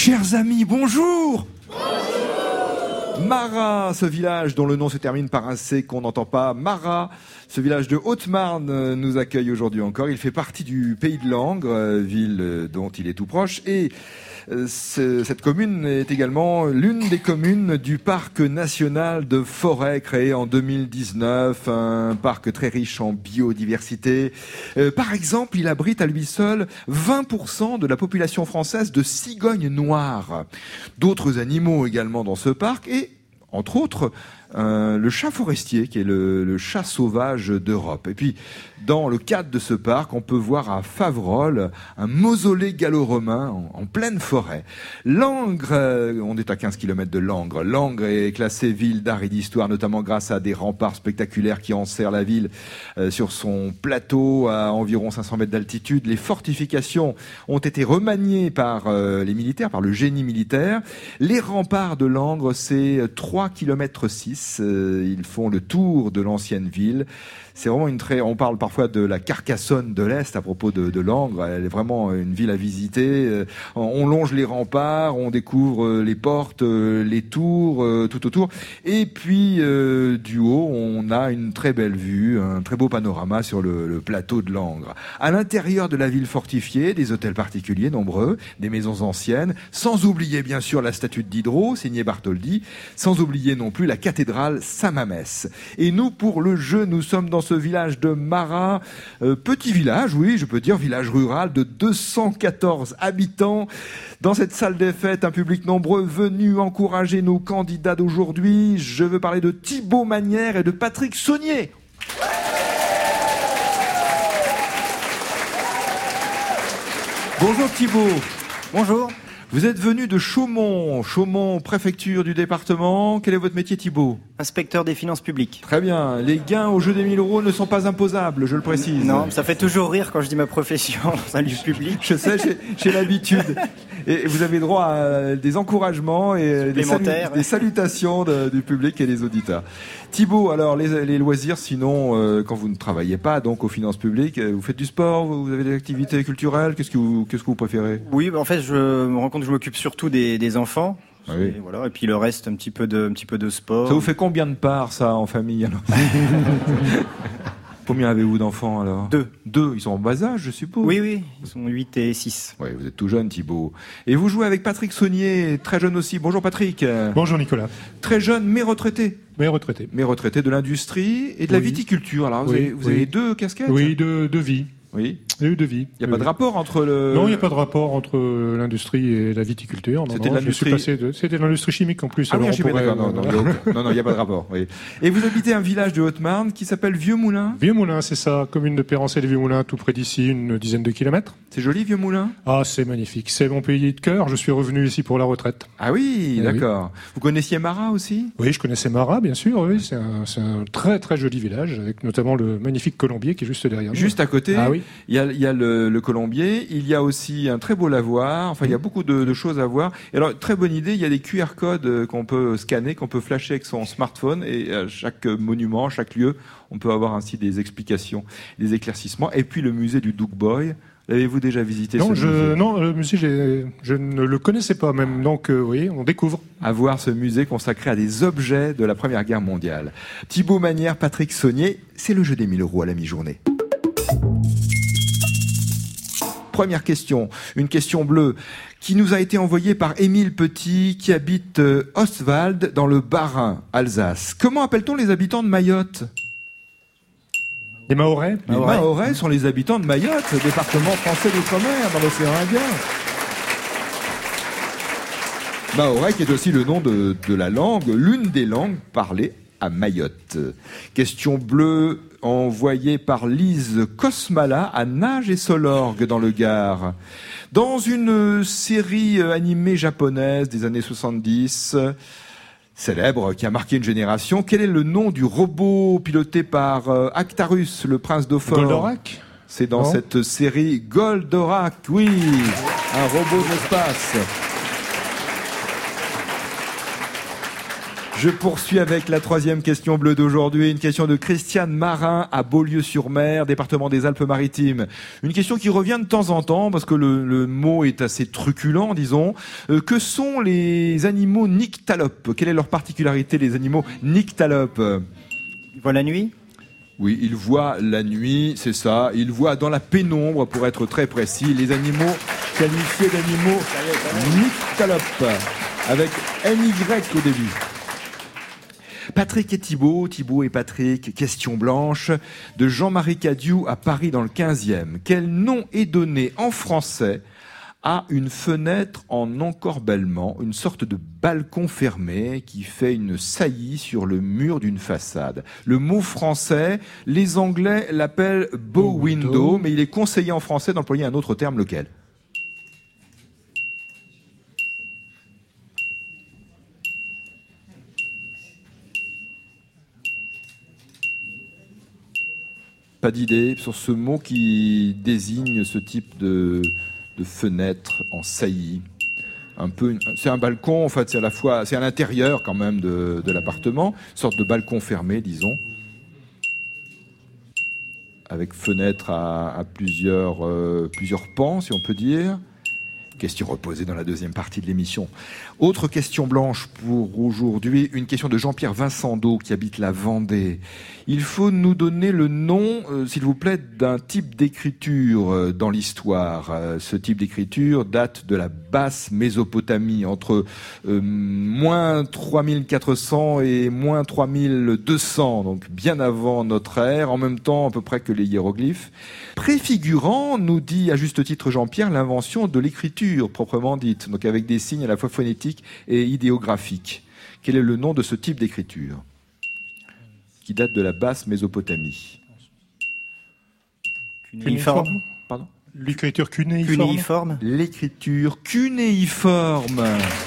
Chers amis, bonjour. Marat, ce village dont le nom se termine par un C qu'on n'entend pas. Marat, ce village de Haute-Marne nous accueille aujourd'hui encore. Il fait partie du Pays de Langres, ville dont il est tout proche. Et cette commune est également l'une des communes du parc national de Forêt créé en 2019. Un parc très riche en biodiversité. Par exemple, il abrite à lui seul 20% de la population française de cigognes noires. D'autres animaux également dans ce parc et entre autres, le chat forestier, qui est le chat sauvage d'Europe. Et puis, dans le cadre de ce parc, on peut voir à Faverolles un mausolée gallo-romain en pleine forêt. Langres, on est à 15 km de Langres. Langres est classée ville d'art et d'histoire, notamment grâce à des remparts spectaculaires qui enserrent la ville sur son plateau à environ 500 mètres d'altitude. Les fortifications ont été remaniées par les militaires, par le génie militaire. Les remparts de Langres, c'est 3,6 km. Ils font le tour de l'ancienne ville. C'est vraiment on parle parfois de la Carcassonne de l'Est à propos de Langres. Elle est vraiment une ville à visiter. On longe les remparts, on découvre les portes, les tours, tout autour. Et puis, du haut, on a une très belle vue, un très beau panorama sur le plateau de Langres. À l'intérieur de la ville fortifiée, des hôtels particuliers nombreux, des maisons anciennes, sans oublier bien sûr la statue de Diderot, signée Bartholdi, sans oublier non plus la cathédrale Saint-Mamès. Et nous, pour le jeu, nous sommes dans ce village de Marat, petit village, oui, je peux dire village rural de 214 habitants. Dans cette salle des fêtes, un public nombreux venu encourager nos candidats d'aujourd'hui. Je veux parler de Thibaut Manière et de Patrick Saunier. Bonjour Thibaut. Bonjour. Vous êtes venu de Chaumont, préfecture du département. Quel est votre métier, Thibaut ? Inspecteur des finances publiques. Très bien. Les gains au jeu des 1000 € ne sont pas imposables, je le précise. Non, ça fait toujours rire quand je dis ma profession dans un lieu public. Je sais, j'ai l'habitude. Et vous avez droit à des encouragements et des salutations du public et des auditeurs. Thibaut, alors les loisirs, sinon, quand vous ne travaillez pas donc aux finances publiques, vous faites du sport, vous avez des activités culturelles, qu'est-ce que vous préférez ? Oui, en fait, je me rends compte que je m'occupe surtout des enfants. Ah oui. Et voilà, et puis le reste, un petit peu de sport. Ça vous fait combien de parts, ça, en famille, alors ? Combien avez-vous d'enfants, alors ? 2. Ils sont en bas âge, je suppose ? Oui, ils sont 8 et 6. Oui, vous êtes tout jeune, Thibaut. Et vous jouez avec Patrick Saunier, très jeune aussi. Bonjour Patrick. Bonjour Nicolas. Très jeune, mais retraité. Mais retraité. Mais retraité de l'industrie et de la viticulture. Alors, vous avez 2 casquettes ? Oui, de vie. Oui. De vie. Il n'y a pas de rapport entre le... Non, il n'y a pas de rapport entre l'industrie et la viticulture. C'était de l'industrie... C'était de l'industrie chimique en plus. Ah oui, d'accord. Non, il n'y a pas de rapport. Oui. Et vous habitez un village de Haute-Marne qui s'appelle Vieux-Moulin ? Vieux-Moulin, c'est ça. Commune de Pérancel-Vieux-Moulin, tout près d'ici, une dizaine de kilomètres. C'est joli, Vieux-Moulin ? Ah, c'est magnifique. C'est mon pays de cœur. Je suis revenu ici pour la retraite. Ah oui, d'accord. Oui. Vous connaissiez Marat aussi ? Oui, je connaissais Marat, bien sûr. Oui, c'est un très très joli village, avec notamment le magnifique colombier qui est juste derrière nous. Juste à côté, ah, oui. Il y a le colombier, il y a aussi un très beau lavoir, enfin il y a beaucoup de choses à voir. Et alors, très bonne idée, il y a des QR codes qu'on peut scanner, qu'on peut flasher avec son smartphone, et à chaque monument, chaque lieu, on peut avoir ainsi des explications, des éclaircissements. Et puis le musée du Duke Boy, l'avez-vous déjà visité ? Non, le musée, je ne le connaissais pas même, donc oui, on découvre. À voir ce musée consacré à des objets de la Première Guerre mondiale. Thibaut Manière, Patrick Saunier, c'est le jeu des 1000 € à la mi-journée. Première question, une question bleue qui nous a été envoyée par Émile Petit qui habite Ostwald dans le Bas-Rhin, Alsace. Comment appelle-t-on les habitants de Mayotte ? Les Mahorais ? Les Mahorais sont les habitants de Mayotte, département français d'outre-mer dans l'océan Indien. Mahorais qui est aussi le nom de la langue, l'une des langues parlées à Mayotte. Question bleue envoyée par Lise Kosmala à Nage et Solorgue dans le Gard. Dans une série animée japonaise des années 70, célèbre, qui a marqué une génération, quel est le nom du robot piloté par Actarus, le prince d'Ophor ? Goldorak ? C'est dans cette série Goldorak, oui, un robot de l'espace. Je poursuis avec la troisième question bleue d'aujourd'hui. Une question de Christiane Marin à Beaulieu-sur-Mer, département des Alpes-Maritimes. Une question qui revient de temps en temps parce que le mot est assez truculent, disons. Que sont les animaux nyctalopes? Quelle est leur particularité, les animaux nyctalopes? Ils voient la nuit? Oui, ils voient la nuit, c'est ça. Ils voient dans la pénombre, pour être très précis, les animaux qualifiés d'animaux nyctalopes, avec NY au début. Patrick et Thibaut et Patrick, question blanche, de Jean-Marie Cadiou à Paris dans le 15e. Quel nom est donné en français à une fenêtre en encorbellement, une sorte de balcon fermé qui fait une saillie sur le mur d'une façade? Le mot français, les Anglais l'appellent bow window, mais il est conseillé en français d'employer un autre terme, lequel? Pas d'idée sur ce mot qui désigne ce type de fenêtre en saillie. C'est un balcon, en fait, c'est à la fois, c'est à l'intérieur quand même de l'appartement, une sorte de balcon fermé, disons, avec fenêtre à plusieurs pans, si on peut dire. Question reposée dans la deuxième partie de l'émission. Autre question blanche pour aujourd'hui, une question de Jean-Pierre Vincendo qui habite la Vendée. Il faut nous donner le nom, s'il vous plaît, d'un type d'écriture dans l'histoire. Ce type d'écriture date de la basse Mésopotamie, entre moins 3400 et moins 3200, donc bien avant notre ère, en même temps à peu près que les hiéroglyphes. Préfigurant, nous dit à juste titre Jean-Pierre, l'invention de l'écriture proprement dite, donc avec des signes à la fois phonétiques et idéographiques. Quel est le nom de ce type d'écriture qui date de la basse Mésopotamie? Cunéiforme. Pardon? L'écriture cunéiforme. L'écriture cunéiforme,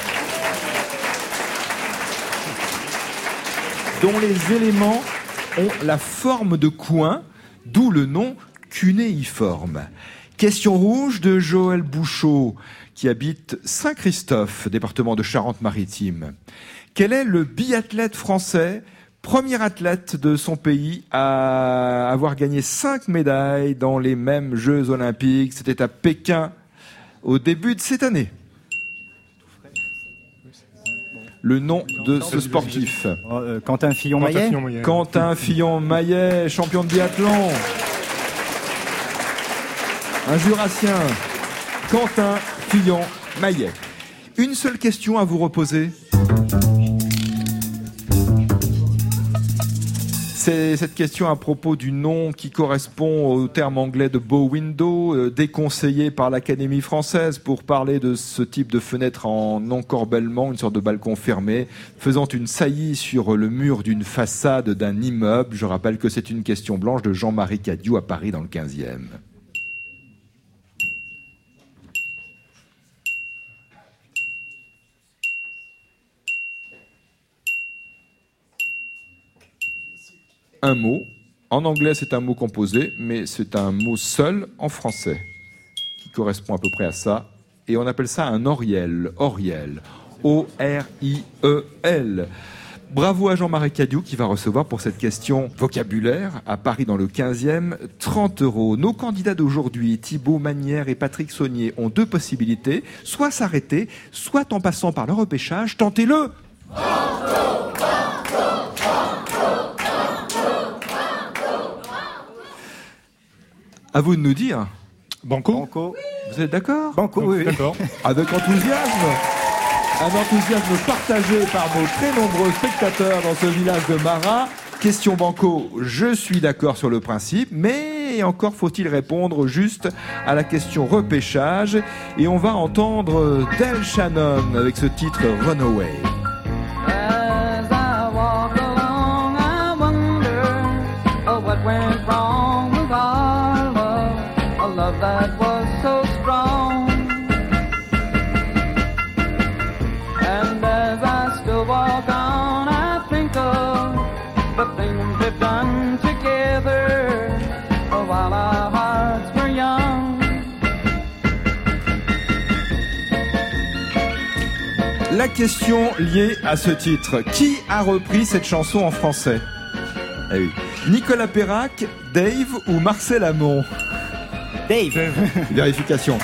dont les éléments ont la forme de coin, d'où le nom cunéiforme. Question rouge de Joël Bouchot, qui habite Saint-Christophe, département de Charente-Maritime. Quel est le biathlète français, premier athlète de son pays à avoir gagné 5 médailles dans les mêmes Jeux Olympiques? C'était à Pékin au début de cette année. Le nom de ce sportif. Quentin Fillon-Maillet. Quentin Fillon-Maillet, champion de biathlon. Un Jurassien, Quentin Fillon-Maillet. Une seule question à vous reposer. C'est cette question à propos du nom qui correspond au terme anglais de bow window, déconseillé par l'Académie française pour parler de ce type de fenêtre en encorbellement, une sorte de balcon fermé, faisant une saillie sur le mur d'une façade d'un immeuble. Je rappelle que c'est une question blanche de Jean-Marie Cadiou à Paris dans le 15e. Un mot. En anglais, c'est un mot composé, mais c'est un mot seul en français qui correspond à peu près à ça. Et on appelle ça un oriel. Oriel. O-R-I-E-L. Bravo à Jean-Marie Cadiou qui va recevoir pour cette question vocabulaire à Paris dans le 15e 30 €. Nos candidats d'aujourd'hui, Thibaut Manière et Patrick Saunier, ont deux possibilités. Soit s'arrêter, soit en passant par le repêchage, tentez-le. À vous de nous dire. Banco. Vous êtes d'accord? Banco, oui. D'accord. Avec enthousiasme. Un enthousiasme partagé par nos très nombreux spectateurs dans ce village de Marat. Question Banco, je suis d'accord sur le principe, mais encore faut-il répondre juste à la question repêchage. Et on va entendre Del Shannon avec ce titre Runaway. As I walk along, I wonder what went wrong with our love, a love that was so strong. And as I still walk on, I think of the things we've done together while our hearts were young. La question liée à ce titre. Qui a repris cette chanson en français? Eh oui. Nicolas Perrac, Dave ou Marcel Amont? Dave. Vérification.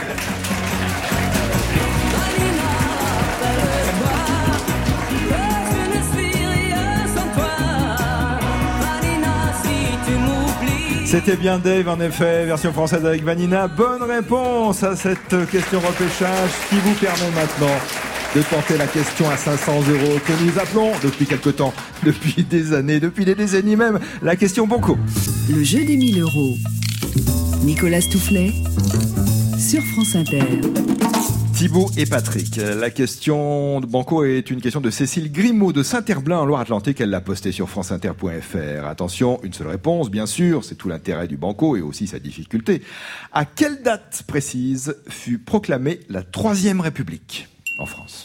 C'était bien Dave, en effet, version française avec Vanina. Bonne réponse à cette question repêchage qui vous permet maintenant de tenter la question à 500 € que nous appelons depuis quelque temps, depuis des années, depuis des décennies même, la question Banco. Le jeu des 1000 €. Nicolas Toufflet sur France Inter. Thibaut et Patrick. La question de Banco est une question de Cécile Grimaud de Saint-Herblain en Loire-Atlantique. Elle l'a postée sur franceinter.fr. Attention, une seule réponse, bien sûr. C'est tout l'intérêt du Banco et aussi sa difficulté. À quelle date précise fut proclamée la Troisième République en France?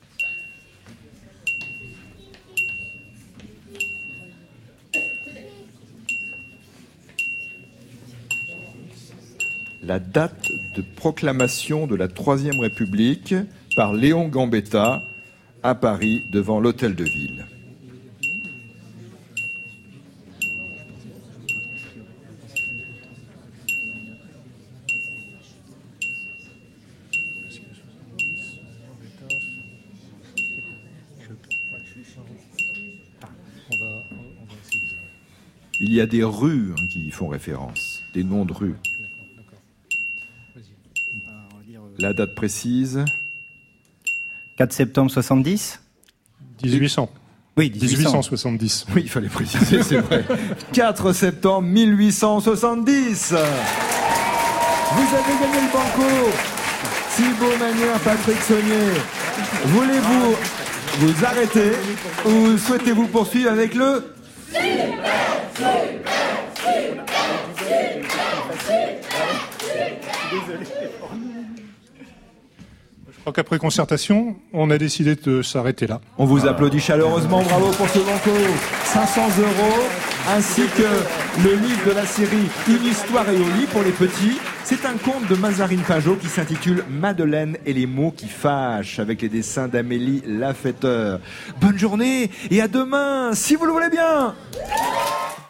La date de proclamation de la Troisième République par Léon Gambetta à Paris devant l'Hôtel de Ville. Il y a des rues qui y font référence, des noms de rues. La date précise. 4 septembre 70. 1800. Oui, 1870. Oui, il fallait préciser, c'est vrai. 4 septembre 1870. Vous avez gagné le Banco. Thibaut Manière, Patrick Saunier. Voulez-vous vous arrêter ou souhaitez-vous poursuivre avec le... Je crois qu'après concertation, on a décidé de s'arrêter là. On vous applaudit chaleureusement, bravo pour ce Banco. 500 €, ainsi que le livre de la série Une histoire et au lit pour les petits. C'est un conte de Mazarine Pinjot qui s'intitule Madeleine et les mots qui fâchent, avec les dessins d'Amélie Lafetteur. Bonne journée et à demain, si vous le voulez bien.